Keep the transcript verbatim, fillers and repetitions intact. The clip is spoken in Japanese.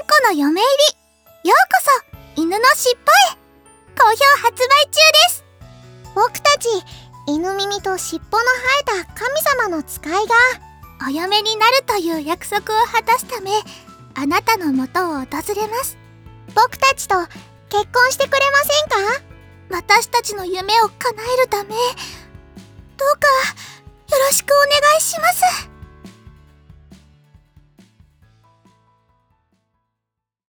子の嫁入り。ようこそ犬のしっぽへ。好評発売中です。 僕たち犬耳と尻尾の生えた神様の使いがお嫁になるという約束を果たすため、あなたの元を訪れます。 僕たちと結婚してくれませんか？ 私たちの夢を叶えるため、どうかよろしくお願